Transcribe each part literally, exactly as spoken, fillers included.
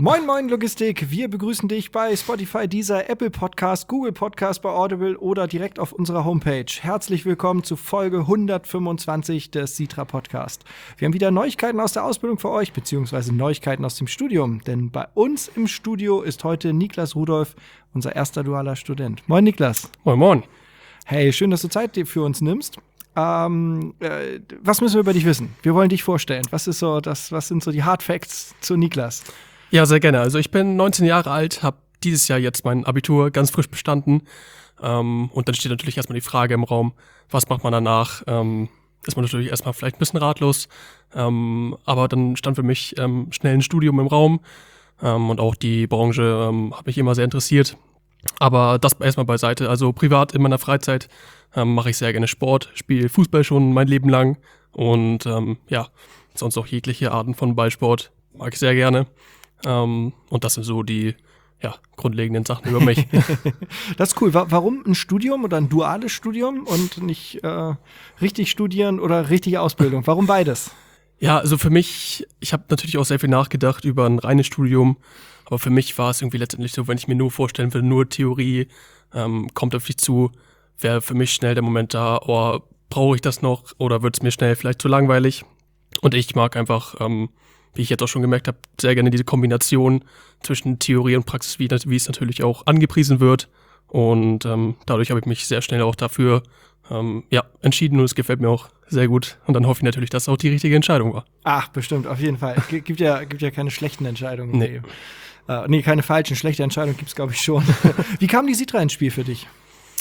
Moin Moin Logistik, wir begrüßen dich bei Spotify, Deezer, Apple Podcast, Google Podcast, bei Audible oder direkt auf unserer Homepage. Herzlich willkommen zu Folge hundertfünfundzwanzig des Sitra Podcast. Wir haben wieder Neuigkeiten aus der Ausbildung für euch, beziehungsweise Neuigkeiten aus dem Studium. Denn bei uns im Studio ist heute Niklas Rudolph, unser erster dualer Student. Moin Niklas. Moin Moin. Hey, schön, dass du Zeit für uns nimmst. Ähm, äh, was müssen wir über dich wissen? Wir wollen dich vorstellen. Was ist so das, was sind so die Hard Facts zu Niklas? Ja, sehr gerne. Also ich bin neunzehn Jahre alt, habe dieses Jahr jetzt mein Abitur ganz frisch bestanden. Ähm, und dann steht natürlich erstmal die Frage im Raum, was macht man danach? Ähm, ist man natürlich erstmal vielleicht ein bisschen ratlos. Ähm, aber dann stand für mich ähm, schnell ein Studium im Raum. Ähm, und auch die Branche ähm, hat mich immer sehr interessiert. Aber das erstmal beiseite. Also privat in meiner Freizeit ähm, mache ich sehr gerne Sport, spiele Fußball schon mein Leben lang. Und ähm, ja, sonst auch jegliche Arten von Ballsport mag ich sehr gerne. Um, und das sind so die ja, grundlegenden Sachen über mich. Das ist cool. Warum ein Studium oder ein duales Studium und nicht äh, richtig studieren oder richtige Ausbildung? Warum beides? Ja, also für mich, ich habe natürlich auch sehr viel nachgedacht über ein reines Studium, aber für mich war es irgendwie letztendlich so, wenn ich mir nur vorstellen würde, nur Theorie ähm, kommt auf dich zu, wäre für mich schnell der Moment da, oh, brauche ich das noch oder wird es mir schnell vielleicht zu langweilig? Und ich mag einfach ähm, wie ich jetzt auch schon gemerkt habe, sehr gerne diese Kombination zwischen Theorie und Praxis, wie, wie es natürlich auch angepriesen wird. Und ähm, dadurch habe ich mich sehr schnell auch dafür ähm, ja, entschieden und es gefällt mir auch sehr gut. Und dann hoffe ich natürlich, dass es auch die richtige Entscheidung war. Ach, bestimmt, auf jeden Fall. G- gibt ja, gibt ja keine schlechten Entscheidungen. Nee. Äh, nee, keine falschen, schlechte Entscheidungen gibt es, glaube ich, schon. Wie kam die Sitra ins Spiel für dich?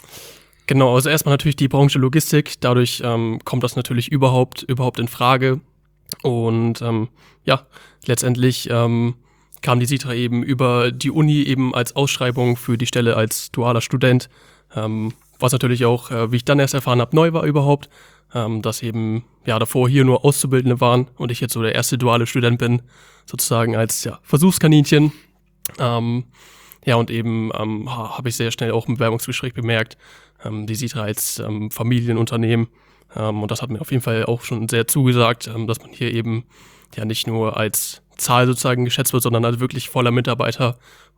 Genau, also erstmal natürlich die Branche Logistik. Dadurch ähm, kommt das natürlich überhaupt, überhaupt in Frage. Und ähm, ja, letztendlich ähm, kam die Sitra eben über die Uni eben als Ausschreibung für die Stelle als dualer Student, ähm, was natürlich auch, äh, wie ich dann erst erfahren habe, neu war überhaupt, ähm, dass eben ja davor hier nur Auszubildende waren und ich jetzt so der erste duale Student bin, sozusagen als ja, Versuchskaninchen. Ähm, ja, und eben ähm, ha, habe ich sehr schnell auch im Bewerbungsgespräch bemerkt, ähm, die Sitra als ähm, Familienunternehmen. Um, und das hat mir auf jeden Fall auch schon sehr zugesagt, um, dass man hier eben ja nicht nur als Zahl sozusagen geschätzt wird, sondern halt wirklich voller Mitarbeiter.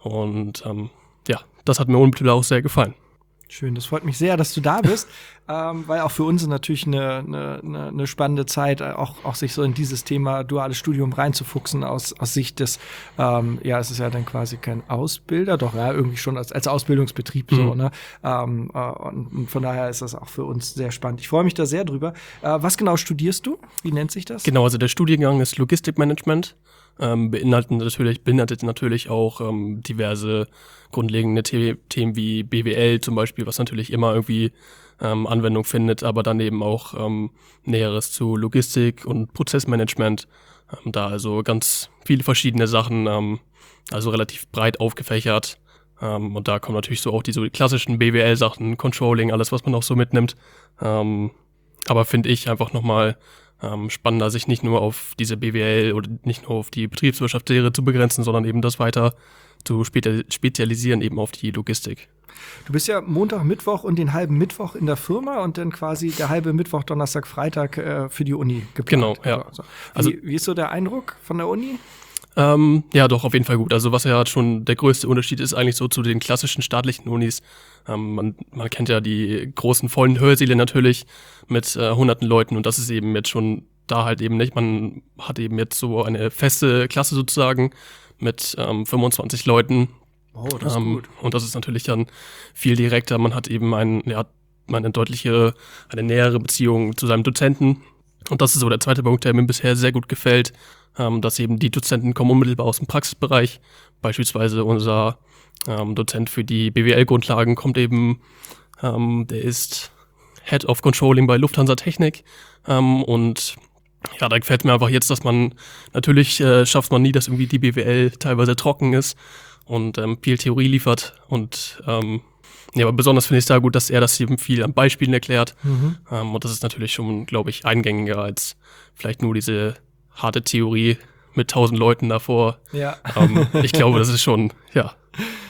Und um, ja, das hat mir unmittelbar auch sehr gefallen. Schön, das freut mich sehr, dass du da bist, ähm, weil auch für uns ist natürlich eine, eine, eine spannende Zeit, auch, auch sich so in dieses Thema duales Studium reinzufuchsen aus, aus Sicht des, ähm, ja, es ist ja dann quasi kein Ausbilder, doch ja, irgendwie schon als, als Ausbildungsbetrieb mhm. so, ne? Ähm, äh, und, und von daher ist das auch für uns sehr spannend. Ich freue mich da sehr drüber. Äh, was genau studierst du? Wie nennt sich das? Genau, also der Studiengang ist Logistikmanagement. Ähm, beinhaltet natürlich, beinhaltet natürlich auch ähm, diverse grundlegende The- Themen wie B W L zum Beispiel, was natürlich immer irgendwie ähm, Anwendung findet, aber dann eben auch ähm, Näheres zu Logistik und Prozessmanagement. Ähm, da also ganz viele verschiedene Sachen, ähm, also relativ breit aufgefächert. Ähm, und da kommen natürlich so auch die so die klassischen B W L-Sachen, Controlling, alles, was man auch so mitnimmt. Ähm, aber finde ich einfach nochmal Ähm, spannender, sich nicht nur auf diese B W L oder nicht nur auf die Betriebswirtschaftslehre zu begrenzen, sondern eben das weiter zu spezial- spezialisieren eben auf die Logistik. Du bist ja Montag, Mittwoch und den halben Mittwoch in der Firma und dann quasi der halbe Mittwoch, Donnerstag, Freitag äh, für die Uni geplant. Genau, ja. Also, wie, also, wie ist so der Eindruck von der Uni? Ähm, ja, doch, auf jeden Fall gut. Also was ja schon der größte Unterschied ist eigentlich so zu den klassischen staatlichen Unis. Ähm, man, man kennt ja die großen vollen Hörsäle natürlich mit äh, hunderten Leuten und das ist eben jetzt schon da halt eben nicht. Man hat eben jetzt so eine feste Klasse sozusagen mit ähm, fünfundzwanzig Leuten. Oh, das ist ähm, gut. Und das ist natürlich dann viel direkter. Man hat eben ein, ja, eine deutliche, eine nähere Beziehung zu seinem Dozenten. Und das ist so der zweite Punkt, der mir bisher sehr gut gefällt, ähm, dass eben die Dozenten kommen unmittelbar aus dem Praxisbereich. Beispielsweise unser ähm, Dozent für die B W L-Grundlagen kommt eben, ähm, der ist Head of Controlling bei Lufthansa Technik. Ähm, und ja, da gefällt mir einfach jetzt, dass man, natürlich äh, schafft man nie, dass irgendwie die B W L teilweise trocken ist und ähm, viel Theorie liefert. Und ähm, ja, aber besonders finde ich es da gut, dass er das eben viel an Beispielen erklärt. Mhm. Ähm, und das ist natürlich schon, glaube ich, eingängiger als vielleicht nur diese harte Theorie mit tausend Leuten davor. Ja. Ähm, ich glaube, das ist schon, ja.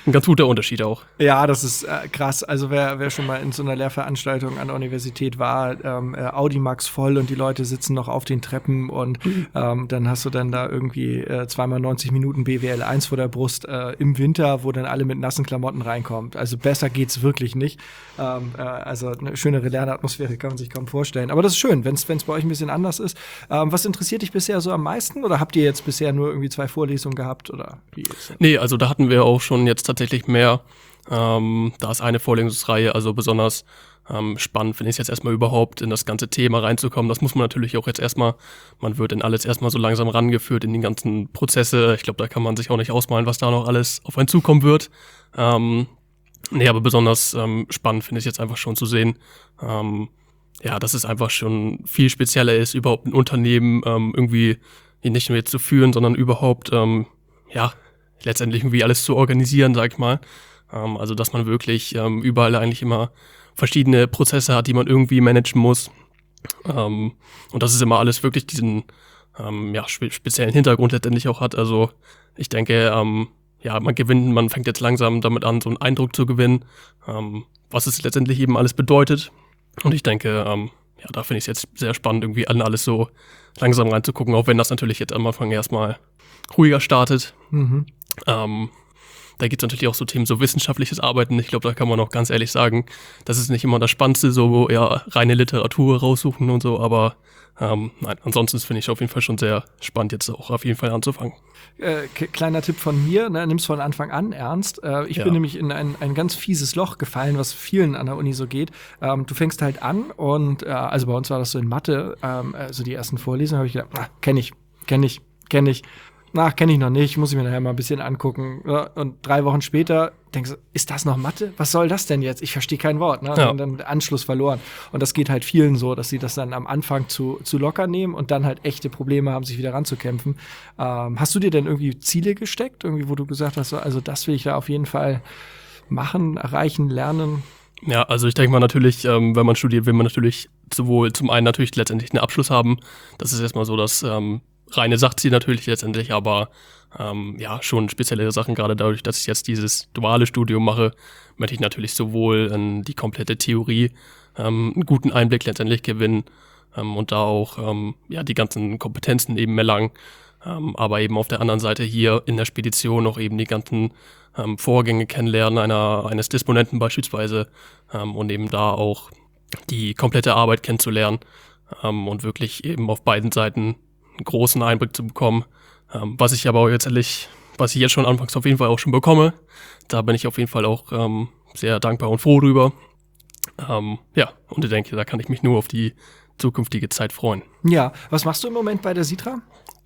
ein ganz guter Unterschied auch. Ja, das ist äh, krass. Also wer, wer schon mal in so einer Lehrveranstaltung an der Universität war, ähm, äh, Audimax voll und die Leute sitzen noch auf den Treppen und mhm. ähm, dann hast du dann da irgendwie äh, zweimal neunzig Minuten B W L eins vor der Brust äh, im Winter, wo dann alle mit nassen Klamotten reinkommt. Also besser geht's wirklich nicht. Ähm, äh, also eine schönere Lernatmosphäre kann man sich kaum vorstellen. Aber das ist schön, wenn es bei euch ein bisschen anders ist. Ähm, was interessiert dich bisher so am meisten? Oder habt ihr jetzt bisher nur irgendwie zwei Vorlesungen gehabt? Oder wie ist das? Nee, also da hatten wir auch schon jetzt tatsächlich mehr. Ähm, da ist eine Vorlesungsreihe, also besonders ähm, spannend finde ich es jetzt erstmal überhaupt in das ganze Thema reinzukommen. Das muss man natürlich auch jetzt erstmal, man wird in alles erstmal so langsam rangeführt in die ganzen Prozesse. Ich glaube, da kann man sich auch nicht ausmalen, was da noch alles auf einen zukommen wird. Ähm, nee, aber besonders ähm, spannend finde ich jetzt einfach schon zu sehen, ähm, ja, dass es einfach schon viel spezieller ist, überhaupt ein Unternehmen ähm, irgendwie nicht nur jetzt zu führen, sondern überhaupt, ähm, ja, letztendlich irgendwie alles zu organisieren, sag ich mal. Ähm, also, dass man wirklich ähm, überall eigentlich immer verschiedene Prozesse hat, die man irgendwie managen muss. Ähm, und dass es immer alles wirklich diesen ähm, ja, spe- speziellen Hintergrund letztendlich auch hat. Also, ich denke, ähm, ja, man gewinnt, man fängt jetzt langsam damit an, so einen Eindruck zu gewinnen, ähm, was es letztendlich eben alles bedeutet. Und ich denke, ähm, ja, da finde ich es jetzt sehr spannend, irgendwie an alles so langsam reinzugucken, auch wenn das natürlich jetzt am Anfang erstmal ruhiger startet. Mhm. Ähm, da gibt es natürlich auch so Themen, so wissenschaftliches Arbeiten. Ich glaube, da kann man auch ganz ehrlich sagen, das ist nicht immer das Spannendste, so ja, reine Literatur raussuchen und so, aber ähm, nein, ansonsten finde ich auf jeden Fall schon sehr spannend, jetzt auch auf jeden Fall anzufangen. Äh, k- kleiner Tipp von mir, ne, nimm's von Anfang an ernst. Äh, ich ja. bin nämlich in ein, ein ganz fieses Loch gefallen, was vielen an der Uni so geht. Ähm, du fängst halt an und äh, also bei uns war das so in Mathe, ähm, also die ersten Vorlesungen habe ich gedacht, ah, kenn ich, kenn ich, kenn ich. Ach, kenne ich noch nicht, muss ich mir nachher mal ein bisschen angucken. Und drei Wochen später denkst du, ist das noch Mathe? Was soll das denn jetzt? Ich verstehe kein Wort. Ne? Ja. Und dann Anschluss verloren. Und das geht halt vielen so, dass sie das dann am Anfang zu, zu locker nehmen und dann halt echte Probleme haben, sich wieder ranzukämpfen. Ähm, hast du dir denn irgendwie Ziele gesteckt? Irgendwie, wo du gesagt hast, so, also das will ich da auf jeden Fall machen, erreichen, lernen? Ja, also ich denke mal natürlich, ähm, wenn man studiert, will man natürlich sowohl zum einen natürlich letztendlich einen Abschluss haben. Das ist erstmal so, dass ähm, reine Sachziel natürlich letztendlich, aber ähm, ja, schon spezielle Sachen, gerade dadurch, dass ich jetzt dieses duale Studium mache, möchte ich natürlich sowohl in die komplette Theorie ähm, einen guten Einblick letztendlich gewinnen ähm, und da auch ähm, ja die ganzen Kompetenzen eben erlangen, ähm, aber eben auf der anderen Seite hier in der Spedition auch eben die ganzen ähm, Vorgänge kennenlernen, einer, eines Disponenten beispielsweise ähm, und eben da auch die komplette Arbeit kennenzulernen ähm, und wirklich eben auf beiden Seiten einen großen Einblick zu bekommen, ähm, was ich aber auch jetzt endlich, was ich jetzt schon anfangs auf jeden Fall auch schon bekomme. Da bin ich auf jeden Fall auch ähm, sehr dankbar und froh drüber. Ähm, ja, und ich denke, da kann ich mich nur auf die zukünftige Zeit freuen. Ja, was machst du im Moment bei der Sitra?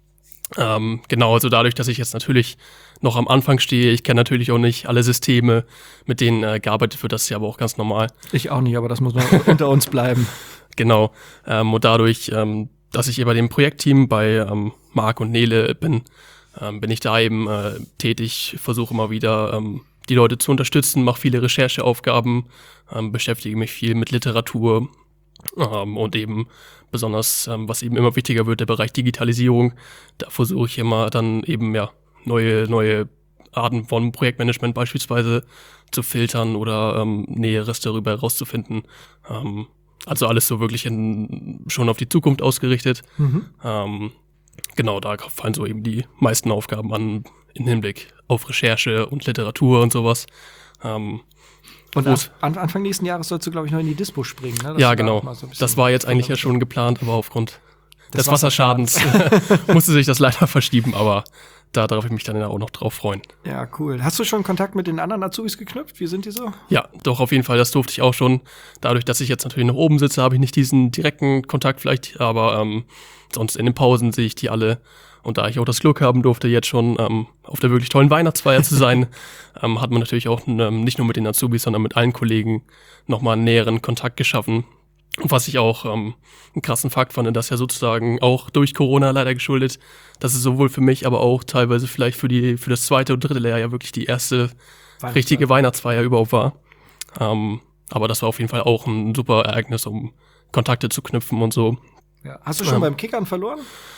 Ähm, genau, also dadurch, dass ich jetzt natürlich noch am Anfang stehe, ich kenne natürlich auch nicht alle Systeme, mit denen äh, gearbeitet wird, das ist ja aber auch ganz normal. Ich auch nicht, aber das muss man unter uns bleiben. Genau, ähm, und dadurch ähm, dass ich bei dem Projektteam bei ähm, Marc und Nele bin, ähm, bin ich da eben äh, tätig, versuche immer wieder ähm, die Leute zu unterstützen, mache viele Rechercheaufgaben, ähm, beschäftige mich viel mit Literatur ähm, und eben besonders, ähm, was eben immer wichtiger wird, der Bereich Digitalisierung. Da versuche ich immer dann eben ja neue neue Arten von Projektmanagement beispielsweise zu filtern oder ähm, Näheres darüber herauszufinden. Ähm, Also alles so wirklich in, schon auf die Zukunft ausgerichtet. Mhm. Ähm, genau, da fallen so eben die meisten Aufgaben an im Hinblick auf Recherche und Literatur und sowas. Ähm, und an, an, Anfang nächsten Jahres sollst du, glaube ich, noch in die Dispo springen. Ne? Ja, genau. Da so das war jetzt eigentlich ja schon geplant, aber aufgrund des, des Wasserschadens musste sich das leider verschieben, aber da darf ich mich dann auch noch drauf freuen. Ja, cool. Hast du schon Kontakt mit den anderen Azubis geknüpft? Wie sind die so? Ja, doch, auf jeden Fall. Das durfte ich auch schon. Dadurch, dass ich jetzt natürlich noch oben sitze, habe ich nicht diesen direkten Kontakt vielleicht, aber ähm, sonst in den Pausen sehe ich die alle. Und da ich auch das Glück haben durfte, jetzt schon ähm, auf der wirklich tollen Weihnachtsfeier zu sein, ähm, hat man natürlich auch ähm, nicht nur mit den Azubis, sondern mit allen Kollegen nochmal einen näheren Kontakt geschaffen. Und was ich auch ähm, einen krassen Fakt fand, das ja sozusagen auch durch Corona leider geschuldet, dass es sowohl für mich, aber auch teilweise vielleicht für die für das zweite und dritte Lehrjahr ja wirklich die erste richtige Weihnachtsfeier überhaupt war. Ähm, aber das war auf jeden Fall auch ein super Ereignis, um Kontakte zu knüpfen und so. Ja. Hast du schon ähm, beim Kickern verloren?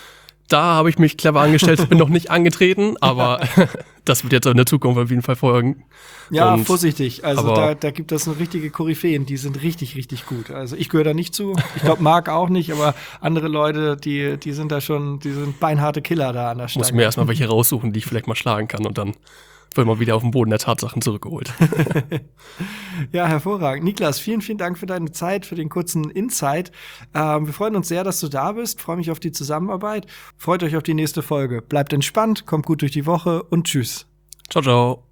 Da habe ich mich clever angestellt, bin noch nicht angetreten, aber das wird jetzt in der Zukunft auf jeden Fall folgen. Ja, Und, vorsichtig. Also aber, da, da gibt es eine richtige Koryphäen, die sind richtig, richtig gut. Also ich gehöre da nicht zu. Ich glaube, Marc auch nicht, aber andere Leute, die, die sind da schon, die sind beinharte Killer da an der Stange. Muss mir erstmal welche raussuchen, die ich vielleicht mal schlagen kann und dann wird man wieder auf den Boden der Tatsachen zurückgeholt. Ja, hervorragend. Niklas, vielen, vielen Dank für deine Zeit, für den kurzen Insight. Ähm, wir freuen uns sehr, dass du da bist. Freue mich auf die Zusammenarbeit. Freut euch auf die nächste Folge. Bleibt entspannt, kommt gut durch die Woche und tschüss. Ciao, ciao.